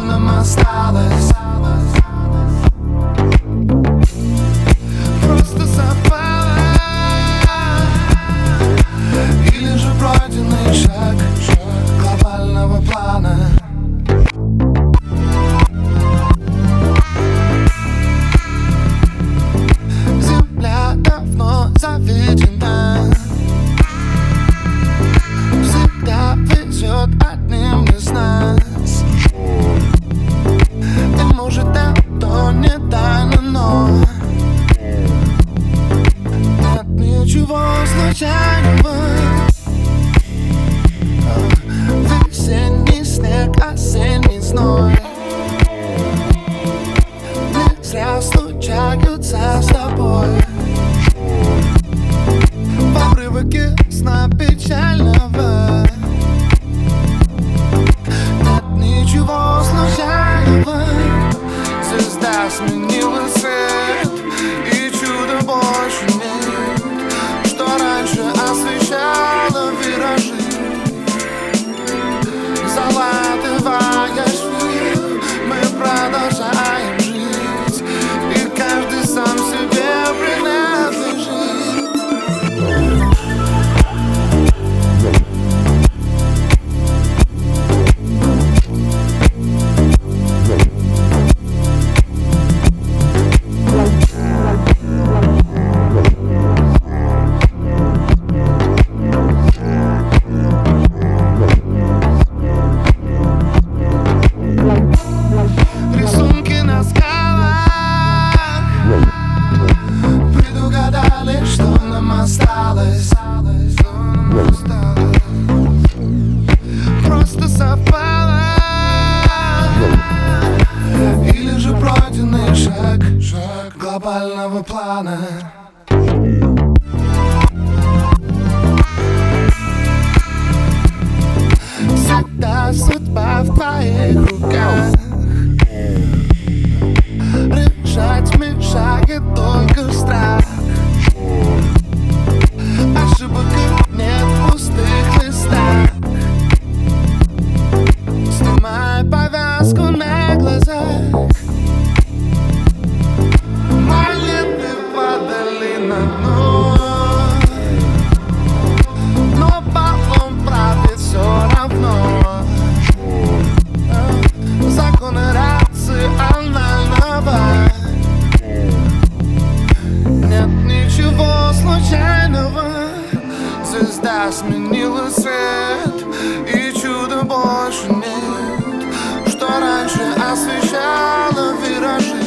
нам осталось. Просто совпало, или же пройденный шаг глобального плана. Земля давно заведена, всегда везет одним из нас. И может это не тайна, но нет ничего случайного. Весенний снег, осенний зной не зря случаются с тобой. В обрывке сна печального нет ничего случайного. Звезда сменила свет, и чуда больше нет, что раньше освещало виражи. Залатывая швы, мы продолжаем жить, и каждый сам себе принадлежит. Рисунки на скалах предугадали, что нам осталось. Просто совпало, или же пройденный шаг глобального плана. Всегда судьба в твоих руках. Решать мешает только страх. Ошибок нет в пустых листах. Снимай повязку на глазах. Монеты падали на дно, но баллон правит все равно. Законы рационального. Нет ничего случайного. Звезда сменила свет, и чуда больше нет, что раньше освещало виражи.